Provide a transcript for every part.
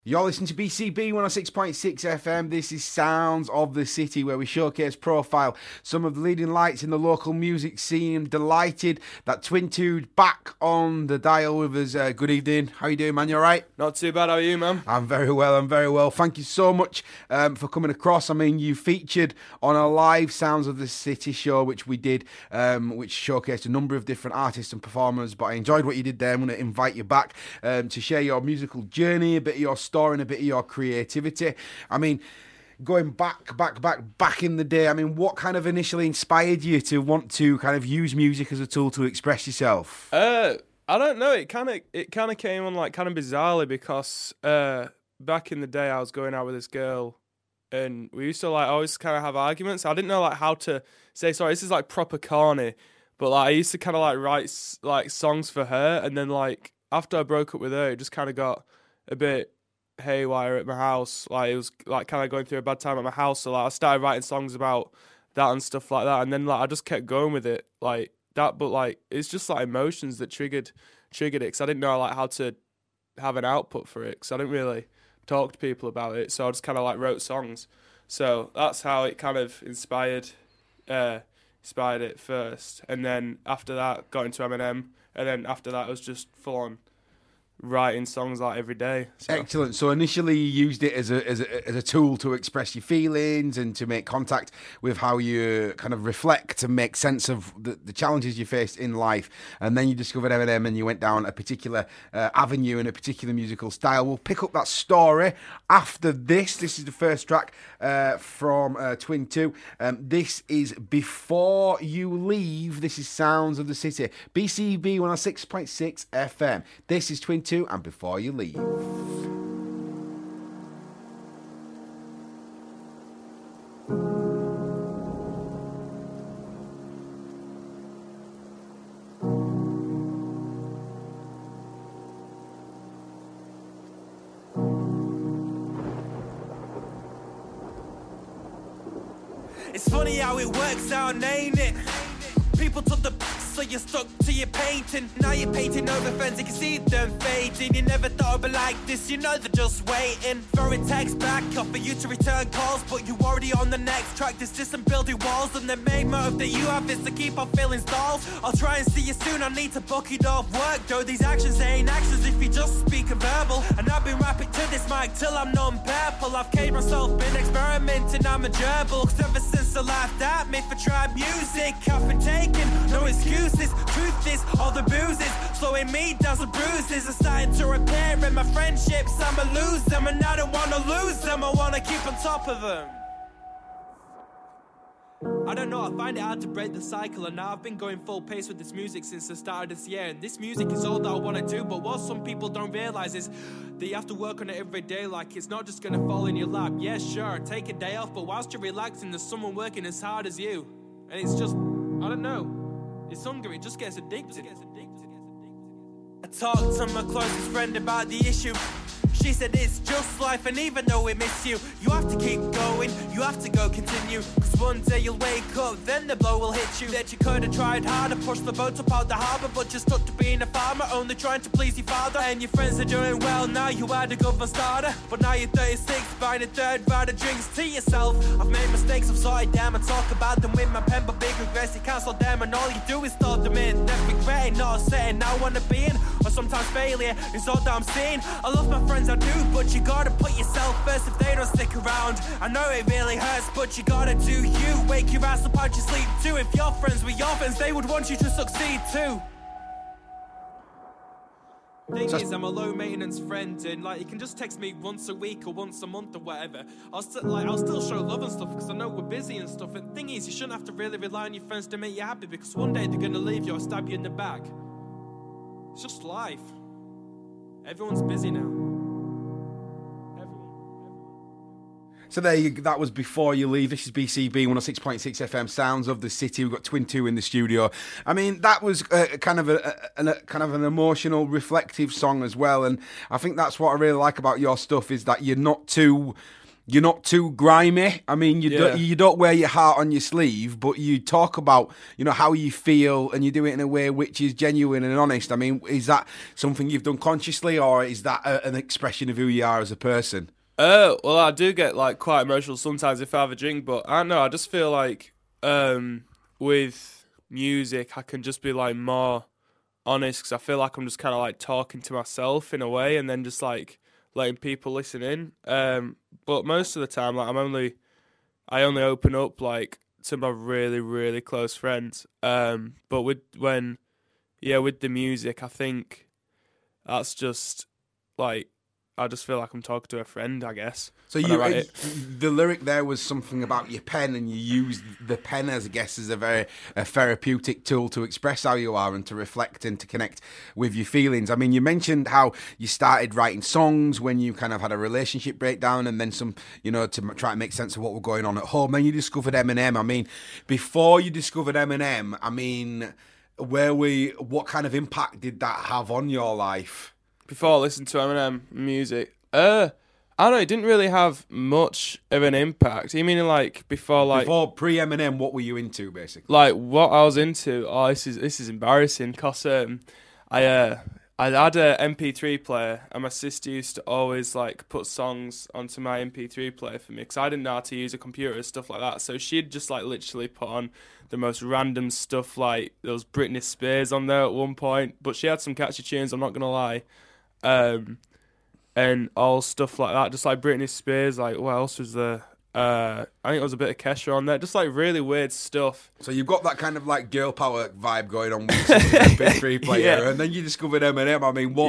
You're listening to BCB 106.6 FM. This is Sounds of the City, where we showcase, profile some of the leading lights in the local music scene. I'm delighted that Twin Two's back on the dial with us. Good evening. How you doing, man? You all right? Not too bad. How are you, man? I'm very well. Thank you so much for coming across. I mean, you featured on a live Sounds of the City show, which we did, which showcased a number of different artists and performers, but I enjoyed what you did there. I'm going to invite you back to share your musical journey, a bit of your story and a bit of your creativity. I mean, going back in the day, I mean, what kind of initially inspired you to want to kind of use music as a tool to express yourself? I don't know. It kind of came on like kind of bizarrely because back in the day I was going out with this girl and we used to like always kind of have arguments. I didn't know like how to say sorry. This is like proper corny, but like I used to kind of like write like songs for her, and then like after I broke up with her, it just kind of got a bit haywire at my house. Like it was like kind of going through a bad time at my house, so like I started writing songs about that and stuff like that, and then like I just kept going with it like that. But like it's just like emotions that triggered it, because I didn't know like how to have an output for it, because I didn't really talk to people about it, so I just kind of like wrote songs. So that's how it kind of inspired it first, and then after that got into Eminem, and then after that it was just full on writing songs like every day. So. Excellent. So initially you used it as a tool to express your feelings and to make contact with how you kind of reflect and make sense of the challenges you faced in life. And then you discovered Eminem and you went down a particular avenue and a particular musical style. We'll pick up that story after this. This is the first track from Twin Two. This is Before You Leave. This is Sounds of the City. BCB 106.6 FM. This is Twin Two and Before You Leave. It's funny how it works out, ain't it? People took the so you're stuck to your painting. Now you're painting over friends, you can see them fading. You never thought it'd be like this, you know they're just waiting. Throwing texts back up for you to return calls, but you already on the next track. There's distant building walls, and the main motive that you have is to keep on filling stalls. I'll try and see you soon, I need to book it off work. Though these actions ain't actions if you just speak a verbal. And I've been rapping to this mic till I'm non-purple. I've caged myself, been experimenting, I'm a gerbil. Cause ever since I laughed at me for trap music, I've been taking no excuses. Truth is, all the bruises slowing me down, some bruises are starting to repair. And my friendships, I'ma lose them, and I don't wanna lose them, I wanna keep on top of them. I don't know, I find it hard to break the cycle, and now I've been going full pace with this music since the start of this year. And this music is all that I want to do, but what some people don't realise is that you have to work on it every day. Like it's not just going to fall in your lap. Yeah, sure, take a day off, but whilst you're relaxing, there's someone working as hard as you. And it's just, I don't know, it's hungry, it just gets addicted. I talked to my closest friend about the issue. She said it's just life, and even though we miss you, you have to keep going, you have to go continue. Cause one day you'll wake up, then the blow will hit you. That you could have tried harder, pushed the boat up out the harbour, but you're stuck to being a farmer, only trying to please your father. And your friends are doing well now, you had a good for starter. But now you're 36, buying a third round of drinks to yourself. I've made mistakes, I've sorted them, I talk about them with my pen, but big regrets, you can't solve them. And all you do is throw them in, never regretting, not setting I wanna be in. Or sometimes failure is all that I'm seeing. I love my friends, I do, but you gotta put yourself first if they don't stick around. I know it really hurts, but you gotta do you. Wake your ass up out your sleep too. If your friends were your friends, they would want you to succeed too. Thing is, I'm a low maintenance friend, and like you can just text me once a week or once a month or whatever. I'll still show love and stuff because I know we're busy and stuff. And thing is, you shouldn't have to really rely on your friends to make you happy, because one day they're gonna leave you or stab you in the back. It's just life. Everyone's busy now. So that was Before You Leave. This is BCB 106.6 FM, Sounds of the City. We've got Twin Two in the studio. I mean, that was kind of an emotional, reflective song as well. And I think that's what I really like about your stuff, is that you're not too you're not too grimy. I mean, you don't wear your heart on your sleeve, but you talk about, you know, how you feel, and you do it in a way which is genuine and honest. I mean, is that something you've done consciously, or is that an expression of who you are as a person? Well, I do get like quite emotional sometimes if I have a drink, but I don't know. I just feel like with music, I can just be like more honest, because I feel like I'm just kind of like talking to myself in a way, and then just like letting people listen in. But most of the time, like I only open up like to my really, really close friends. But with the music, I think that's just like, I just feel like I'm talking to a friend, I guess. So the lyric there was something about your pen, and you use the pen as, I guess, as a therapeutic tool to express how you are and to reflect and to connect with your feelings. I mean, you mentioned how you started writing songs when you kind of had a relationship breakdown, and then some, you know, to try to make sense of what was going on at home. Then you discovered Eminem. I mean, before you discovered Eminem, I mean, what kind of impact did that have on your life? Before I listened to Eminem music, I don't know, it didn't really have much of an impact. You mean like before pre-Eminem, what were you into basically? Like what I was into? Oh, this is embarrassing, cause I had a MP3 player, and my sister used to always like put songs onto my MP3 player for me, because I didn't know how to use a computer and stuff like that. So she'd just like literally put on the most random stuff, like there was Britney Spears on there at one point, but she had some catchy tunes, I'm not gonna lie. And all stuff like that, just like Britney Spears. Like, what else was there? I think there was a bit of Kesha on there, just like really weird stuff. So you've got that kind of like girl power vibe going on with the MP3 player, yeah. And then you discovered Eminem. I mean,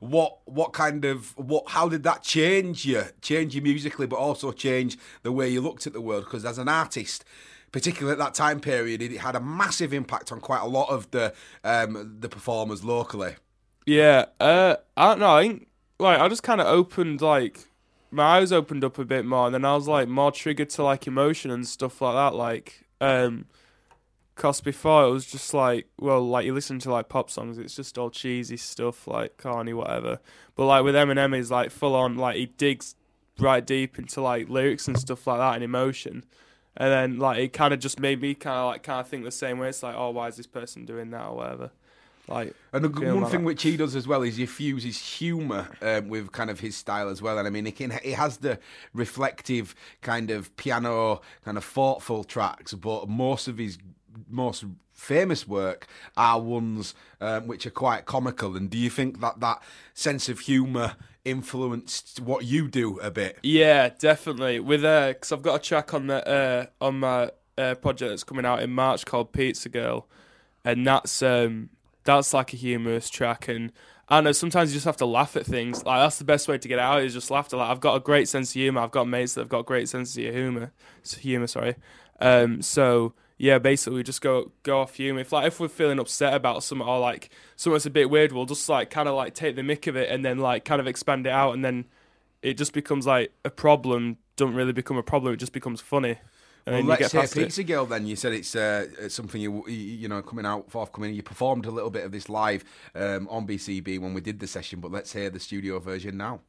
how did that change you musically, but also change the way you looked at the world? Because as an artist, particularly at that time period, it had a massive impact on quite a lot of the performers locally. Yeah, I don't know. I think like I just kind of opened, like my eyes opened up a bit more, and then I was like more triggered to like emotion and stuff like that. Like, cause before it was just like, well, like you listen to like pop songs, it's just all cheesy stuff, like corny, whatever. But like with Eminem, he's like full on, like he digs right deep into like lyrics and stuff like that and emotion. And then like it kind of just made me kind of think the same way. It's like, oh, why is this person doing that or whatever. Like, and one thing which he does as well is he fuses humour with kind of his style as well. And I mean, he has the reflective kind of piano, kind of thoughtful tracks, but most of his most famous work are ones which are quite comical. And do you think that sense of humour influenced what you do a bit? Yeah, definitely. With because I've got a track on my project that's coming out in March called Pizza Girl, and that's like a humorous track, and I don't know, sometimes you just have to laugh at things. Like that's the best way to get out, is just laughter. Like I've got a great sense of humour. I've got mates that have got a great sense of humour. So yeah, basically we just go off humour. If we're feeling upset about something, or like something's a bit weird, we'll just like kind of like take the mick of it and then like kind of expand it out, and then it just becomes like a problem. Don't really become a problem. It just becomes funny. Well, let's hear Pizza Girl then. You said it's something you know forthcoming. You performed a little bit of this live on BCB when we did the session, but let's hear the studio version now.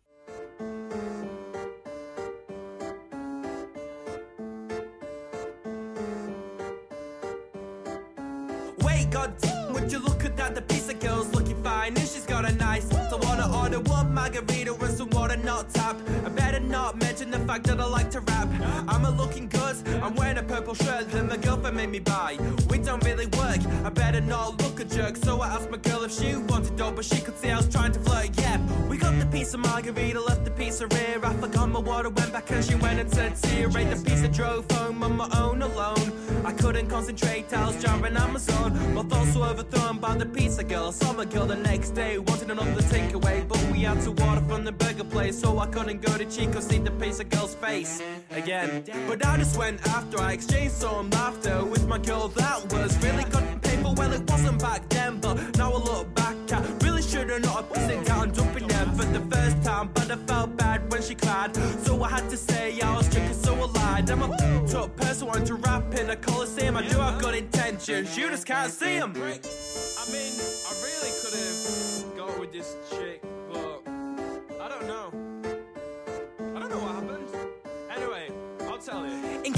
Wait, God, would you look at that? The Pizza Girl's looking fine, and she's got a nice. So wanna order one margarita and some water, not tap. I better not mention the fact that I like to rap. I'm a looking good. I'm wearing a purple shirt that my girlfriend made me buy. We don't really work. I better not look a jerk. So I asked my girl if she wanted dough, but she could see I was trying to flirt. Yeah, we got the pizza margarita, left the pizza rear. I forgot my water, went back and she went and said, see, rate the pizza, drove home on my own alone. I couldn't concentrate, I was jarring Amazon. My thoughts were overthrown by the Pizza Girl. I saw my girl the next day, wanted another takeaway, but we had to order from the burger place, so I couldn't go to Chico, see the Pizza Girl's face again. But I just went after, I exchanged some laughter with my girl. That was really good and painful. Well, it wasn't back then, but now I look back, I really should've not have pissed down, jumping there for the first time. But I felt bad when she cried, so I had to say I was drinking, so I lied. I'm a f***ed-up person wanting to rap in a coliseum. I do have good intentions, you just can't see them. I mean, I really could have got with this chick, but I don't know. I don't know what happened. Anyway.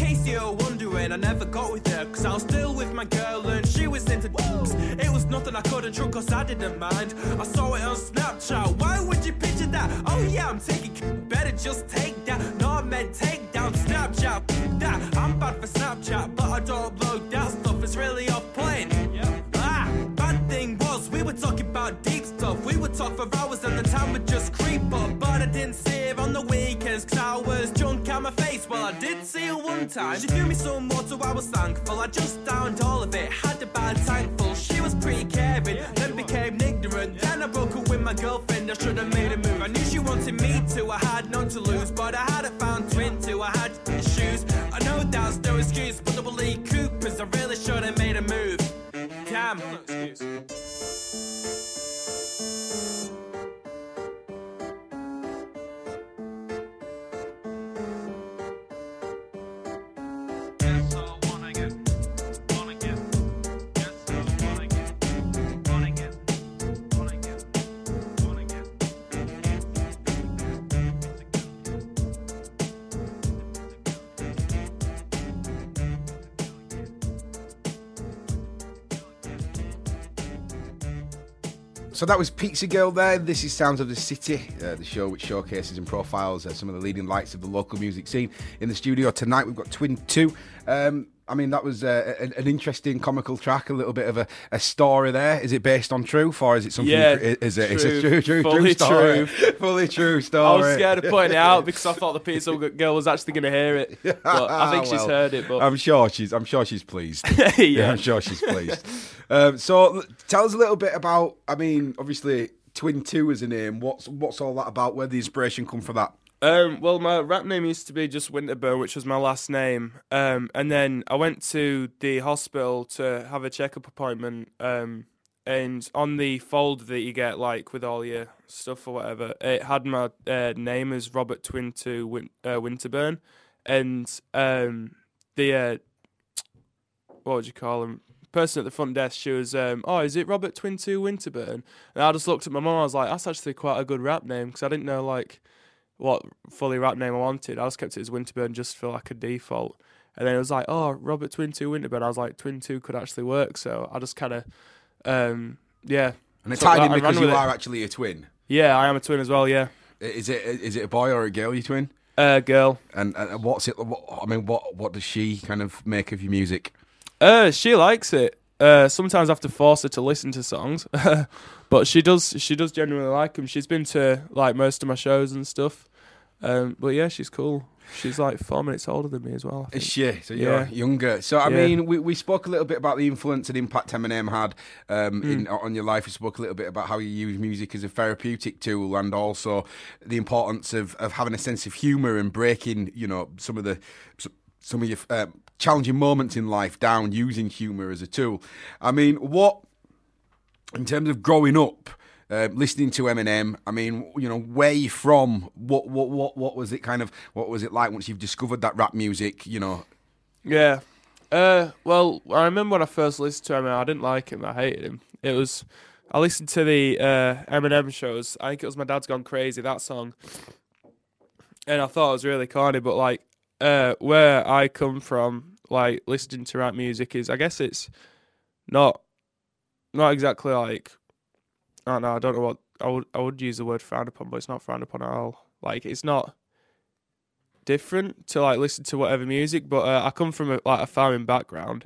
case you're wondering, I never got with her, cause I was still with my girl and she was into d***s. It was nothing I couldn't trust, cause I didn't mind. I saw it on Snapchat, why would you picture that? Oh yeah, I'm taking better just take that. No, I meant take down Snapchat, that. I'm bad for Snapchat, but I don't upload that stuff, it's really off-putting. Bad thing was, we were talking about deep stuff. We would talk for hours and the time would just creep up. But I didn't see her on the weekends, cause I was drunk out my face. Well, I did see her one time. She threw me some water, I was thankful. I just downed all of it, had a bad tank full. She was pretty caring, then became ignorant. Then I broke up with my girlfriend, I should have made a move. I knew she wanted me to, I had none to lose. But I hadn't found twin two, I had shoes. I know that's no excuse, but double E Coopers, I really should have made a move. Damn, no excuse. So that was Pizza Girl there. This is Sounds of the City, the show which showcases and profiles some of the leading lights of the local music scene. In the studio tonight, we've got Twin 2. I mean, that was an interesting comical track, a little bit of a story there. Is it based on truth, or is it something? Yeah, is it? true. It's a Fully true story. true. Fully true story. I was scared of putting it out because I thought the Pizza Girl was actually going to hear it. But I think she's heard it. But I'm sure she's pleased. yeah, I'm sure she's pleased. So tell us a little bit about. I mean, obviously, Twin 2 is a name. What's all that about? Where did the inspiration come for that? Well, my rap name used to be just Winterburn, which was my last name. And then I went to the hospital to have a checkup appointment. And on the folder that you get, like, with all your stuff or whatever, it had my name as Robert Twin 2 Winterburn. And the, what would you call him? Person at the front desk, she was, is it Robert Twin 2 Winterburn? And I just looked at my mum, I was like, that's actually quite a good rap name, because I didn't know, like, what fully rap name I wanted. I just kept it as Winterburn just for like a default. And then it was like, Robert Twin 2 Winterburn. I was like, Twin 2 could actually work. So I just kind of, yeah. And it's tied in because you are actually a twin. Yeah, I am a twin as well, yeah. Is it a boy or a girl, you twin? Girl. And what's it, what does she kind of make of your music? She likes it. Sometimes I have to force her to listen to songs. But she does genuinely like them. She's been to like most of my shows and stuff. But yeah, she's cool. She's like 4 minutes older than me as well. Is she? So you're younger. So I mean, we spoke a little bit about the influence and impact Eminem had on your life. We spoke a little bit about how you use music as a therapeutic tool, and also the importance of having a sense of humour and breaking, some of your challenging moments in life down using humour as a tool. I mean, in terms of growing up, listening to Eminem, I mean, where you from? What was it what was it like once you've discovered that rap music? Yeah. Well, I remember when I first listened to Eminem, I didn't like him. I hated him. I listened to the Eminem shows. I think it was My Dad's Gone Crazy, that song, and I thought it was really corny. But like, where I come from, like listening to rap music is, I guess it's not exactly like, I don't know. I don't know what I would use the word frowned upon, but it's not frowned upon at all. Like, it's not different to like listen to whatever music, but I come from a farming background,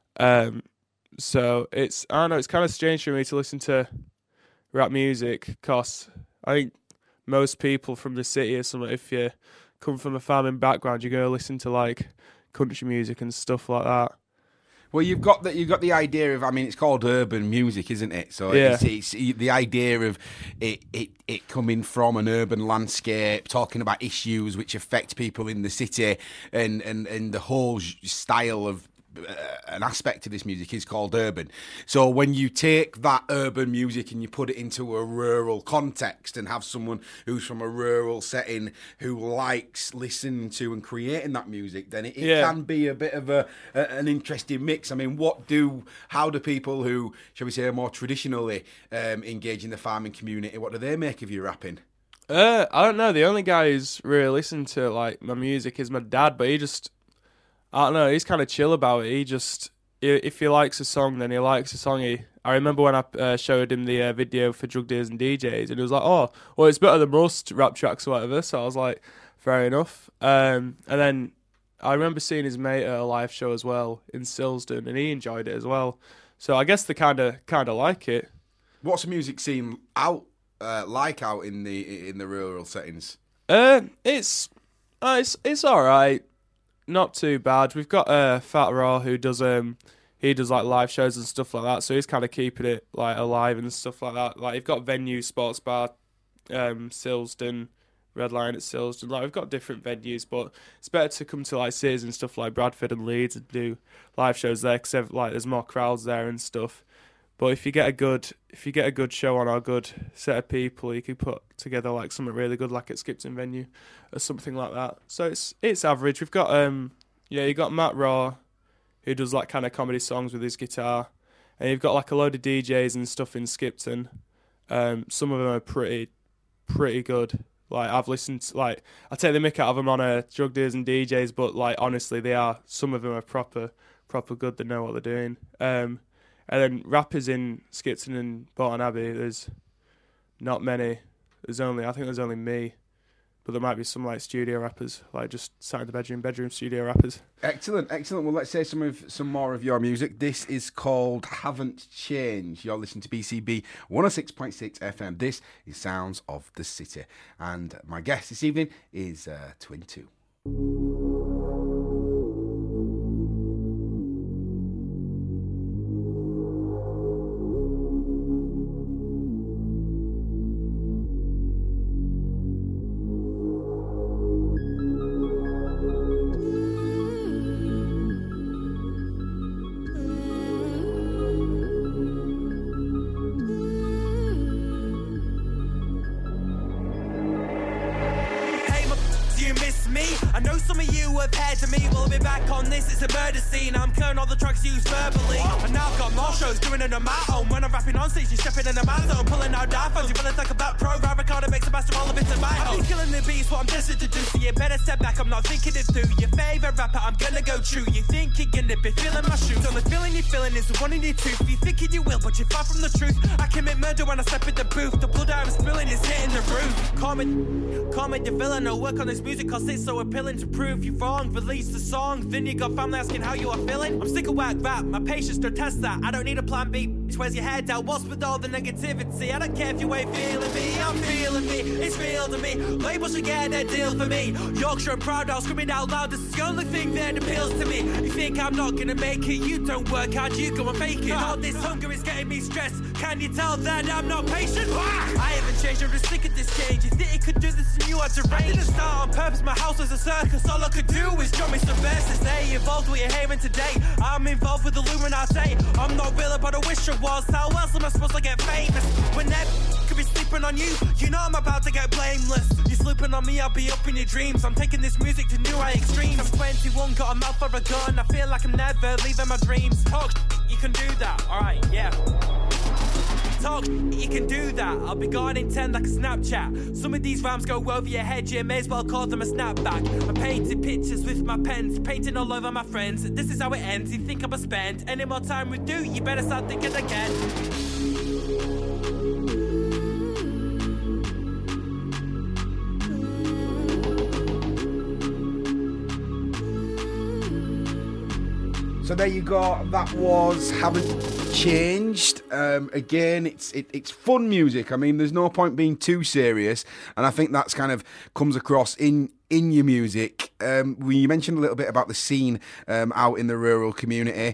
so it's, I don't know, it's kind of strange for me to listen to rap music, because I think most people from the city or something, if you come from a farming background, you go listen to like country music and stuff like that. Well, you've got the idea of, I mean, it's called urban music, isn't it? So yeah. It's the idea of it coming from an urban landscape, talking about issues which affect people in the city, and the whole style of an aspect of this music is called urban. So when you take that urban music and you put it into a rural context and have someone who's from a rural setting who likes listening to and creating that music, then it can be a bit of an interesting mix. I mean, how do people who, shall we say, are more traditionally engaged in the farming community, what do they make of your rapping? I don't know. The only guy who's really listened to like my music is my dad, but he just, I don't know. He's kind of chill about it. He just, if he likes a song, then he likes a song. I remember when I showed him the video for Drug Dealers and DJs, and he was like, "Oh, well, it's better than most rap tracks or whatever." So I was like, "Fair enough." And then I remember seeing his mate at a live show as well in Silsden, and he enjoyed it as well. So I guess they kind of like it. What's the music scene out out in the rural settings? It's all right. Not too bad. We've got Fat Raw who does he does like live shows and stuff like that, so he's kind of keeping it like alive and stuff like that. Like, you've got Venue Sports Bar, Silsden, Red Lion at Silsden. Like, we've got different venues, but it's better to come to like cities and stuff like Bradford and Leeds and do live shows there, because like there's more crowds there and stuff. But if you get a good show on or a good set of people, you can put together like something really good, like at Skipton Venue or something like that. So it's average. We've got you got Matt Raw, who does like kind of comedy songs with his guitar, and you've got like a load of DJs and stuff in Skipton. Some of them are pretty good. Like, I've listened to, like, I take the mick out of them on Drug Dealers and DJs, but like honestly, some of them are proper good. They know what they're doing. And then rappers in Skipton and Bolton Abbey, there's not many. I think there's only me. But there might be some like studio rappers, like just sat in the bedroom studio rappers. Excellent. Well, let's say some more of your music. This is called Haven't Changed. You're listening to BCB 106.6 FM. This is Sounds of the City. And my guest this evening is Twin 2. Doing it on my own. When I'm rapping on stage, you're stepping in the man zone. Pulling out diaphones, you feeling like a back pro. Rap recorder makes a master, all of it's in my own. I'm killing the beats, what I'm destined to do. So you better step back, I'm not thinking it through. Your favourite rapper, I'm gonna go true. You think you're gonna be feeling my shoes. Only feeling you're feeling is the one in your tooth. You thinking you will, but you're far from the truth. I commit murder when I step in the booth. The blood I'm spilling is hitting the roof. Call me the villain, I'll work on this music cause it's so appealing to prove you wrong. Release the song, then you got family asking how you are feeling. I'm sick of whack rap, my patience don't test that. I don't need a plan B. Where's your head out? What's with all the negativity? I don't care if you ain't feeling me. I'm feeling me. It's real to me. Labels should get that deal for me. Yorkshire and proud, I'll screaming out loud. This is the only thing that appeals to me. You think I'm not gonna make it? You don't work hard, you go and fake it. All this hunger is getting me stressed. Can you tell that I'm not patient? I haven't changed, I'm just sick of this change. You think you could do this and you had to range. I didn't start on purpose, my house was a circus. All I could do is drum me some verses. Stay involved with what you're hearing today. I'm involved with Illuminati. I'm not real, but I wish I was. How else am I supposed to get famous? When that could be sleeping on you, you know I'm about to get blameless. You sleeping on me, I'll be up in your dreams. I'm taking this music to new high extremes. I'm 21, got a mouth for a gun. I feel like I'm never leaving my dreams. Talk, you can do that, alright, yeah. Talk, you can do that. I'll be gone in 10 like a Snapchat. Some of these rhymes go over your head, you may as well call them a snapback. I painted pictures with my pens, painting all over my friends. This is how it ends, you think I'ma spend any more time with you, you better start thinking again. So there you go. That was Haven't Changed. Again, it's fun music. I mean, there's no point being too serious, and I think that's kind of comes across in your music. We mentioned a little bit about the scene out in the rural community.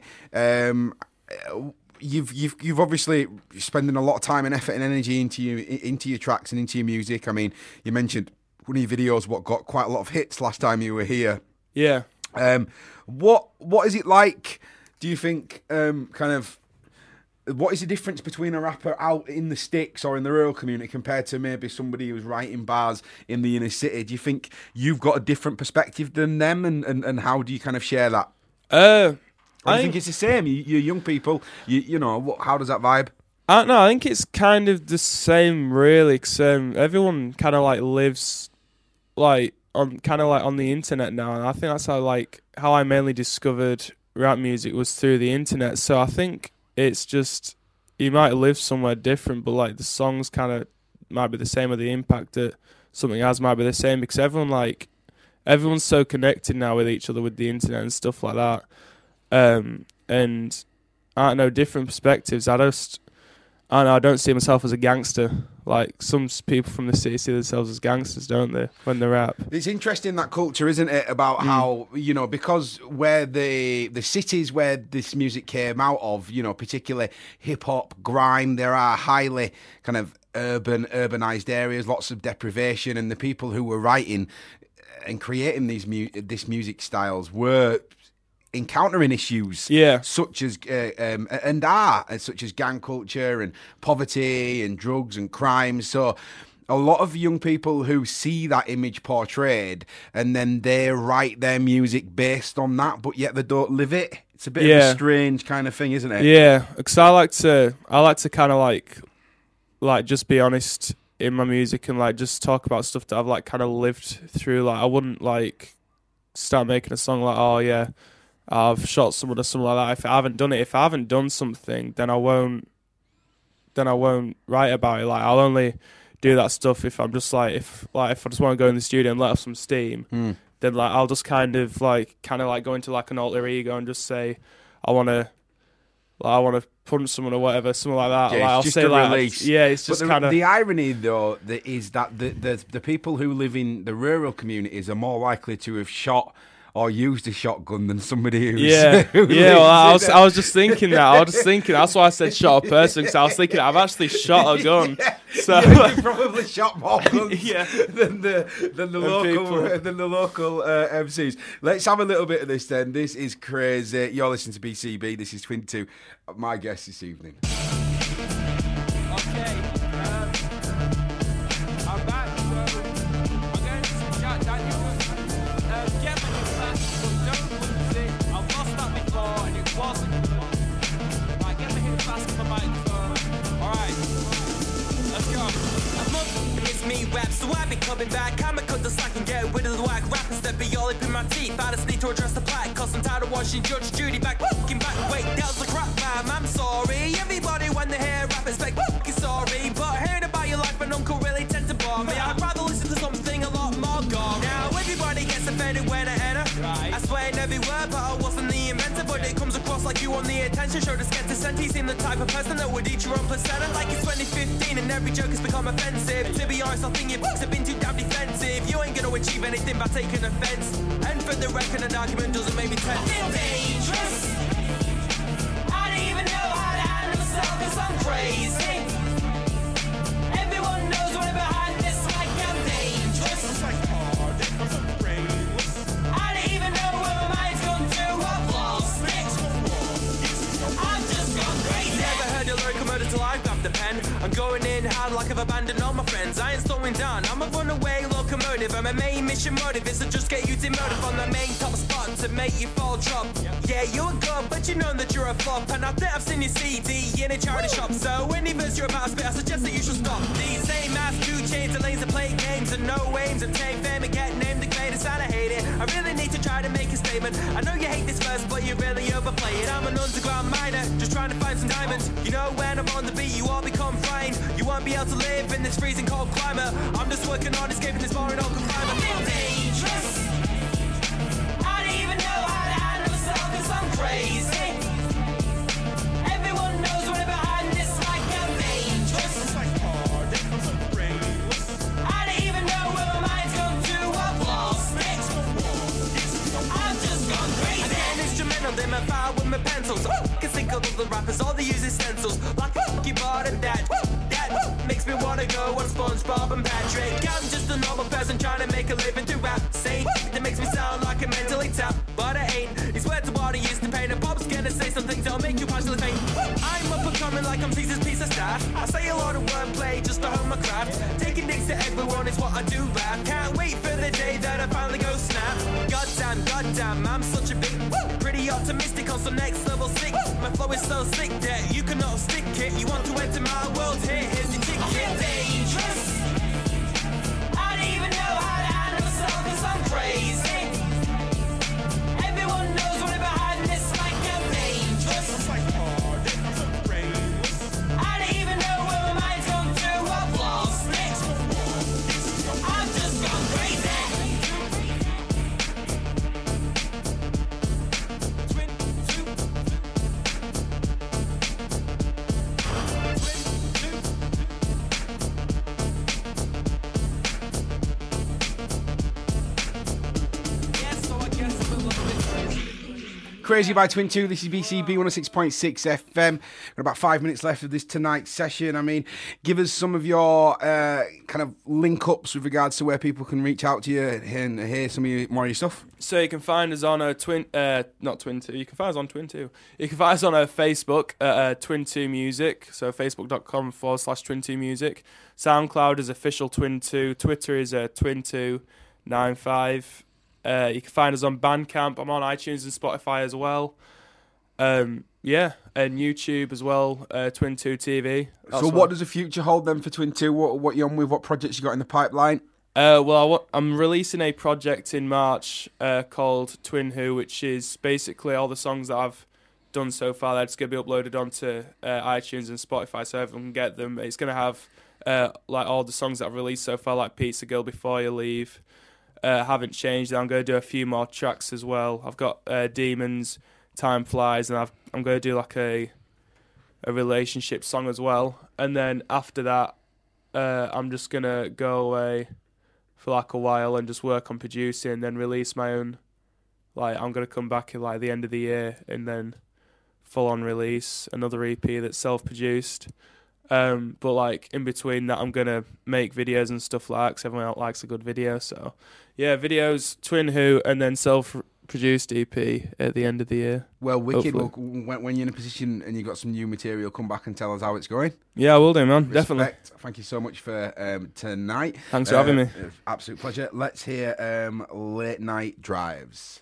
You've obviously spending a lot of time and effort and energy into your tracks and into your music. I mean, you mentioned one of your videos what got quite a lot of hits last time you were here. Yeah. What is it like? Do you think what is the difference between a rapper out in the sticks or in the rural community compared to maybe somebody who's writing bars in the inner city? Do you think you've got a different perspective than them, and how do you kind of share that? I think it's the same. You're young people. You know, how does that vibe? I don't know. I think it's kind of the same, really. Cause everyone kind of like lives like on kind of like on the internet now, and I think that's how I mainly discovered rap music was through the internet. So I think it's just, you might live somewhere different, but like the songs kind of might be the same, or the impact that something has might be the same, because everyone's so connected now with each other with the internet and stuff like that. And I don't know, different perspectives. I don't see myself as a gangster. Like some people from the city see themselves as gangsters, don't they, when they rap? It's interesting, that culture, isn't it, about how, you know, because where the cities where this music came out of, you know, particularly hip-hop, grime, there are highly kind of urbanized areas, lots of deprivation, and the people who were writing and creating this music styles were encountering issues, such as such as gang culture and poverty and drugs and crime. So a lot of young people who see that image portrayed, and then they write their music based on that, but yet they don't live it. It's a bit of a strange kind of thing, isn't it? Yeah, because I like to kind of like just be honest in my music and like just talk about stuff that I've like kind of lived through. Like I wouldn't like start making a song like, oh yeah, I've shot someone or something like that. If I haven't done something, then I won't write about it. Like I'll only do that stuff if I'm just like, if I just want to go in the studio and let off some steam, then like I'll just kind of like go into like an alter ego and just say I want to punch someone or whatever, something like that. Yeah, like, I'll just say a like, release. It's just kind of the irony though is that the people who live in the rural communities are more likely to have shot or used a shotgun than somebody who's Well, I was just thinking that. That's why I said shot a person, because I was thinking I've actually shot a gun. So you probably shot more guns than the local MCs. Let's have a little bit of this then. This is crazy. You're listening to BCB. This is Twin 2. My guest this evening. Okay, I'm back. I'm going to some Jack Daniels. Get my new back, but don't lose it. I've lost that before and it wasn't fun. Right, get my hit fast on my microphone. Alright, let's go. It's me rap, so I've been coming back. I'ma cut the slack and get rid of the whack rap instead be all up in my teeth. I just need to address the plaque, cause I'm tired of watching Judge Judy back. Fucking back, wait, that was a crap man, I'm sorry. Everybody when they hear rap expect fucking sorry. But hearing about your life and uncle really tend to bore me. I'd rather listen to something a lot more gore. Now everybody gets offended when I enter. Right. I swear in every word, but I wasn't the inventor. But it comes across like you want the attention. Show the skeptic, he seemed the type of person that would eat your own placenta. Like it's 2015 and every joke has become offensive. To be honest, I think your books have been too damn defensive. You ain't gonna achieve anything by taking offense. And for the record, an argument doesn't make me tense. I'm dangerous. I don't even know how to handle myself, cause I'm crazy. Everyone knows what I'm behind this, like I'm dangerous. I don't even know where my mind's gone to, I've lost it. I've just gone crazy. Never heard a lyrical murder till I grabbed the pen. I'm going in hard like I've abandoned all my friends. I ain't slowing down, I'm a runaway locomotive. And my main mission motive is to just get you demoted from the main top spot to make you fall drop. Yeah, you're good, but you know that you're a flop. And I think I've seen your CD in a charity shop. So any verse you're about to spit, I suggest that you should stop. These same ass 2 chains and lanes that play games and no aims and take fame and get named the greatest, and I hate it. I really need to try to make a statement. I know you hate this verse, but you really overplay it. I'm an underground miner, just trying to find some diamonds. You know when I'm on the beat, you all become frightened. You won't be able to live in this freezing cold climate. I'm just working on escaping this boring old confinement. I'm dangerous. I don't even know how to handle myself, cause I'm crazy. Everyone knows what I'm behind this, like I'm dangerous. I don't even know where my mind's gone to, I've lost it. I've just gone crazy. I get an instrumental, then I fire with my pencils. Can think of all the rappers, all they use is stencils. Like keyboard and that makes me wanna go on SpongeBob and Patrick. I'm just a normal person trying to make a living through rap. Say that makes me sound like I'm mentally tapped, but I ain't. These words are what I used to paint. A pop's gonna say some things that'll make you partially faint. I'm up and coming like I'm Caesar's piece of staff. I say a lot of wordplay just to hone my craft. Taking dicks to everyone is what I do rap. Can't wait for the day that I finally go snap. Goddamn, I'm such a big pretty optimistic on some next level sick. My flow is so sick that you cannot stick it. You want to enter my world? Here's your ticket. I'm dangerous. I don't even know how to handle myself, cause I'm Crazy by Twin 2. This is BCB 106.6 FM. Got about 5 minutes left of this tonight's session. I mean, give us some of your kind of link-ups with regards to where people can reach out to you and hear some of more of your stuff. So you can find us on not Twin 2. You can find us on Twin 2. You can find us on Facebook at Twin 2 Music. So facebook.com/Twin 2 Music. SoundCloud is official Twin 2. Twitter is Twin 295. You can find us on Bandcamp. I'm on iTunes and Spotify as well. And YouTube as well, Twin 2 TV. So what does the future hold then for Twin 2? What you on with? What projects you got in the pipeline? I'm releasing a project in March called Twin Who, which is basically all the songs that I've done so far. That's going to be uploaded onto iTunes and Spotify so everyone can get them. It's going to have like all the songs that I've released so far, like Pizza Girl, Before You Leave. Haven't changed. I'm going to do a few more tracks as well. I've got Demons, Time Flies, and I'm going to do like a relationship song as well. And then after that, I'm just going to go away for like a while and just work on producing, then release my own. Like I'm going to come back at like the end of the year and then full on release another EP that's self-produced. But like in between that, I'm gonna make videos and stuff like that, 'cause everyone else likes a good video. So yeah, videos, Twin Who, and then self-produced EP at the end of the year. Well, wicked. Hopefully. Well, when you're in a position and you've got some new material, come back and tell us how it's going. Yeah, I will do, man. Definitely. Respect. Thank you so much for tonight. Thanks for having me. Absolute pleasure. Let's hear Late Night Drives.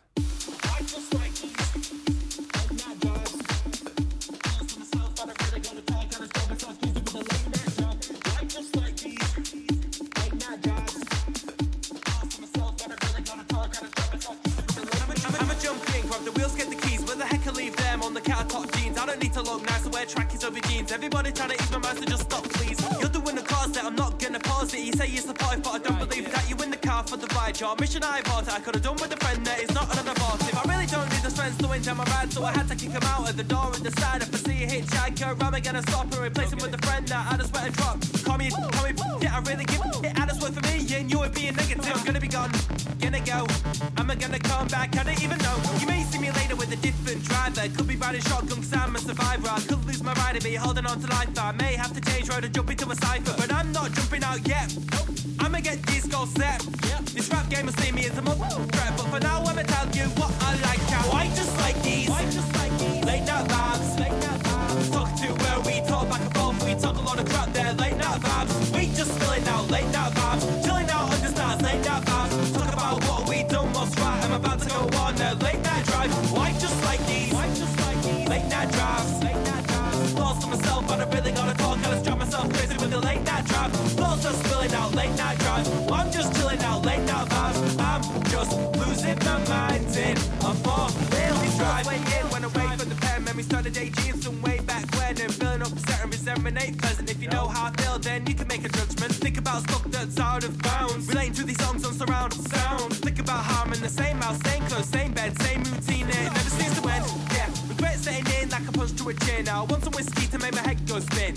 I don't need to look nice, I wear trackies over jeans. Everybody trying to ease my mind, so just stop, please. You're doing the cars that I'm not gonna pause it. You say you're supportive, but I don't believe that. You in the car for the ride, your mission I bought it. I could have done with a friend that is not an abortive. I really don't need those friends doing down my ride, so I had to kick him out at the door and decide if I see a hitchhiker, I'm gonna stop and replace him with a friend that I just wet and drop. Call me, yeah, I really give it. I just work for me, and you would be a negative. I'm gonna be gone, gonna go. I'm gonna come back, I don't even know. You may see me later with a different driver. Could be riding shotgun, 'cause I'm a survivor. I could lose my ride and be holding on to life. I may have to change road and jump into a cypher, but I'm not jumping out yet. I'ma get these goals set. This rap game will see me as a threat, but for now I'ma tell you what I like. Why just like these? Late night vibes. Talk to where we talk back and forth. We talk a lot of crap there. Late night vibes. We just spilling out. Late night vibes. Chilling out on the stars. Late night vibes. Talk about what we done what's right. I'm about to go on a late night drive. Why just like these? Late night drives. Lost to myself, but I really gotta talk. I just drive myself crazy with the late night drive. Thoughts are spilling out. Late night drive. I'm just chilling out. Late night vibes. I'm just losing my mind in a four-wheel drive. Way in when I wait for the pen, memory started daydreaming some way back when, and filling up the set and resentment ain't pleasant. If you know how I feel, then you can make a judgment. Think about stuff that's out of bounds. Relating to these songs on surround sound. Think about how I'm in the same house, same clothes, same bed, same routine. It never seems to end. Yeah, regret setting in like a punch to a chin. Now I want some whiskey to make my head go spin.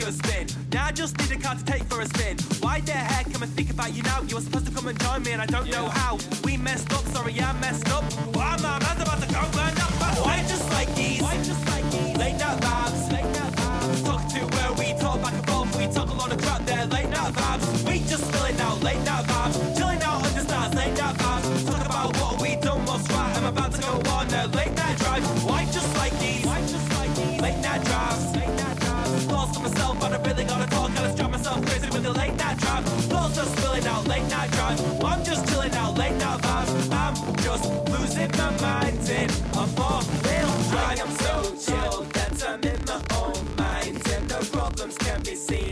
Now I just need a car to take for a spin. Why the heck am I thinking about you now? You were supposed to come and join me and I don't know how. We messed up, sorry I messed up. Why my man's about to go burn up? Why just like these? Late night vibes. Talk to where we talk back and forth. We talk a lot of crap there. Late night vibes. We just spilling out. Late night vibes. Chilling out on the stars. Late night vibes. Talk about what we done what's right. I'm about to go on a late night drive. Why just like these? Late night drives. Lost to myself, but I really gotta talk. I just drive myself crazy with the late night drive. Thoughts are spilling out. Late night drive. I'm just chilling out. Late night vibes. I'm just losing my mind in a four-wheel drive. I'm so chill that I'm in my own mind, and no problems can be seen.